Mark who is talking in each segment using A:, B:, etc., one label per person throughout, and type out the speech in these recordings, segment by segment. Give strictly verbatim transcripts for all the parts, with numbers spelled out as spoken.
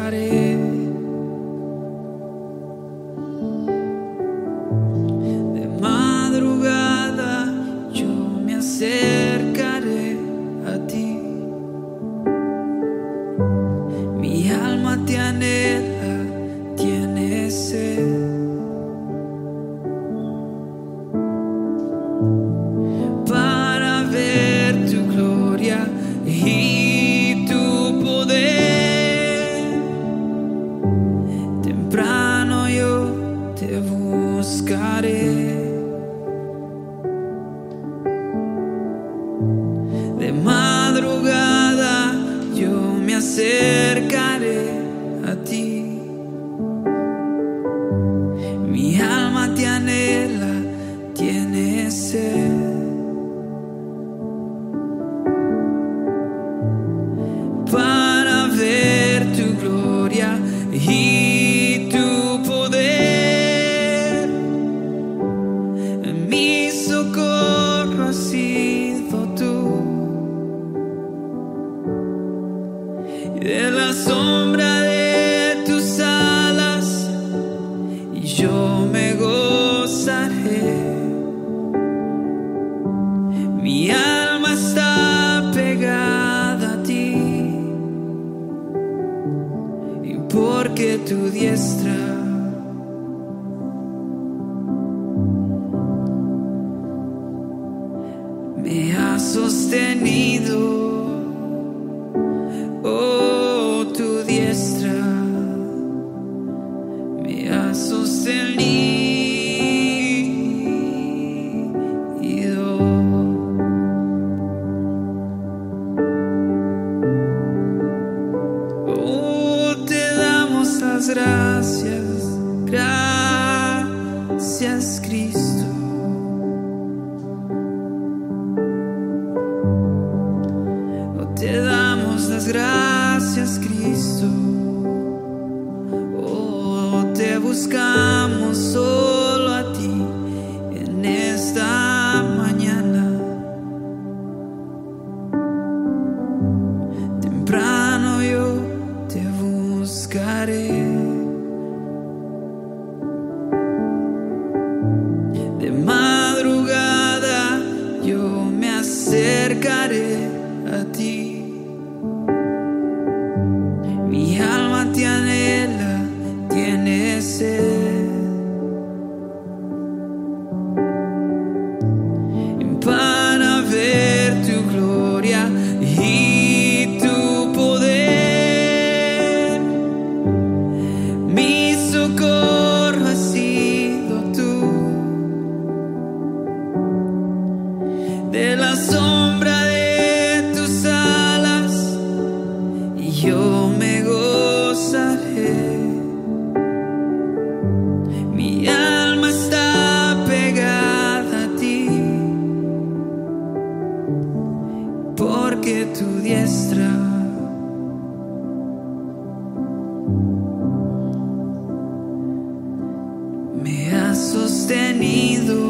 A: buscaré. De madrugada yo me acercaré a ti. Mi alma te anhela, tiene sed. Para ver tu gloria y tu poder. Temprano yo te buscaré. De madrugada yo me acercaré a ti. Mi alma te anhela, tiene sed. Para ver tu gloria y tu poder. Mi socorro has sido tú. De la sombra de tus alas yo me gozaré. Mi alma está pegada a ti, y porque tu diestra me ha sostenido. Oh, tu diestra me ha sostenido. Oh, te damos las gracias, gracias Cristo. Oh, te damos las gracias Cristo. Oh, te buscamos solo a ti en esta mañana. Temprano yo te buscaré. De madrugada yo me acercaré a ti. Mi alma te anhela, tiene sed. Para ver tu gloria y tu poder. Mi socorro has sido tú. De la sombra de tus alas yo me gozaré. Mi alma está pegada a ti, porque tu diestra me ha sostenido.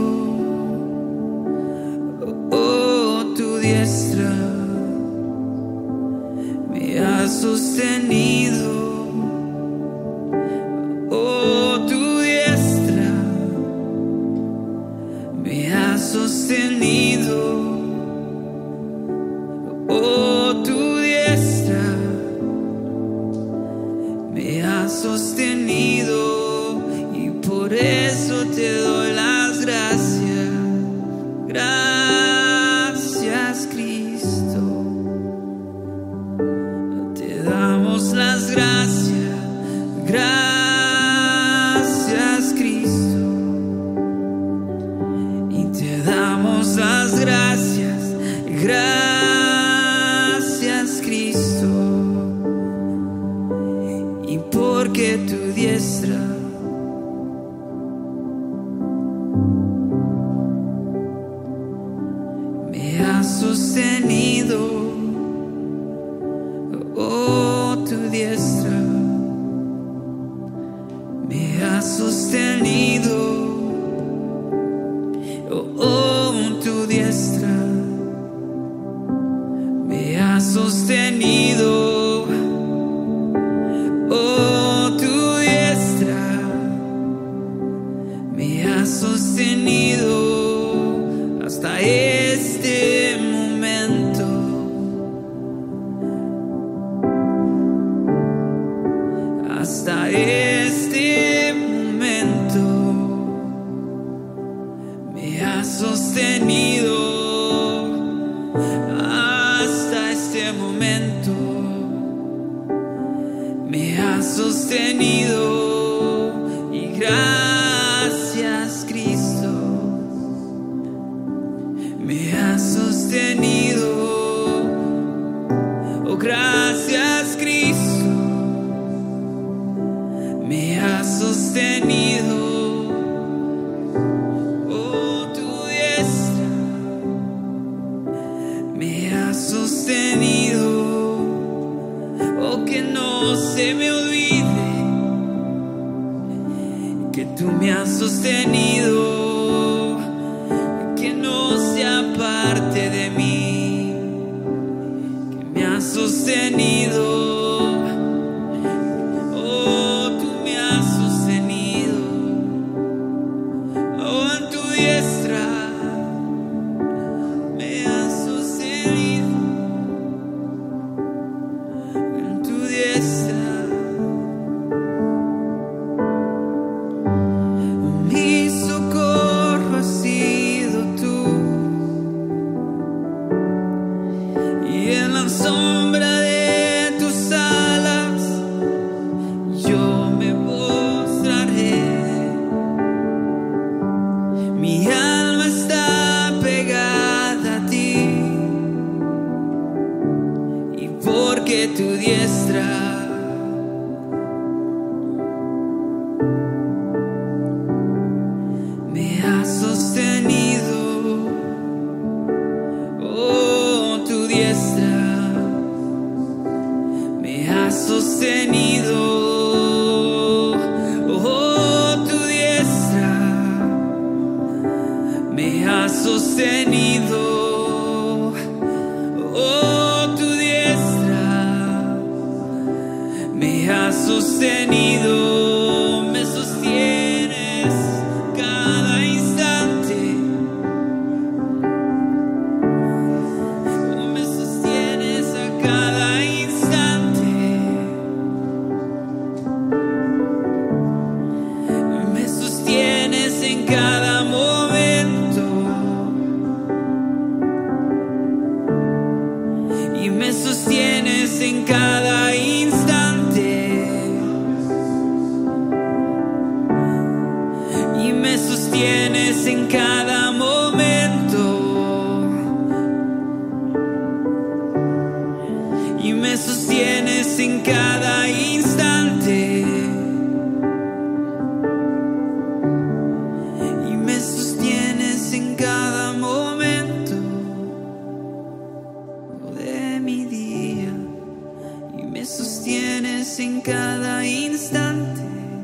A: Oh, tu diestra me ha sostenido. Oh, tu diestra me ha sostenido. Oh, tu diestra me ha sostenido, y por eso te doy las gracias. Gracias Cristo. Te damos las gracias. Gracias Cristo. Y te damos las gracias. Gracias Cristo. Y porque tu diestra me ha sostenido. Oh, tu diestra me ha sostenido. Oh, oh, tu diestra me ha sostenido. Oh, sostenido hasta este momento. Me has sostenido y gracias, Cristo. Me has sostenido, oh gracias, Cristo. Me has sostenido. Sostenido, oh que no se me olvide que tú me has sostenido, que no se aparte de mí, que me has sostenido, oh tú me has sostenido, oh en tu diestra. Mi socorro has sido tú, y en la sombra de tus alas yo me postraré. Mi alma está pegada a ti, y porque tu diestra me has sostenido, oh tu diestra me has sostenido, oh tu diestra me has sostenido, oh tu diestra me has sostenido. Me sostienes cada instante, oh, me sostienes a cada instante, me sostienes en cada momento, y me sostienes en cada instante, y me sostienes en cada momento, y me sostienes en cada instante, y me sostienes en cada momento de mi día, y me sostienes en cada instante.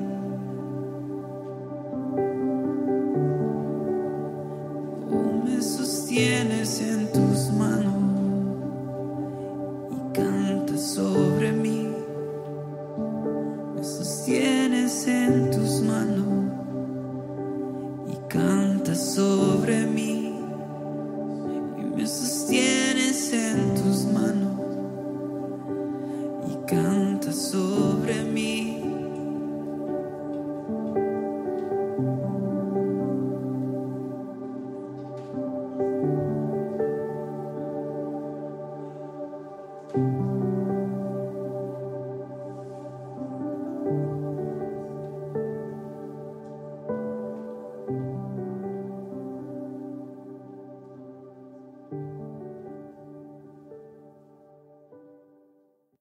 A: Me sostienes en tus manos y cantas sobre mí. Me sostienes en tus manos y cantas sobre mí. Y me sostienes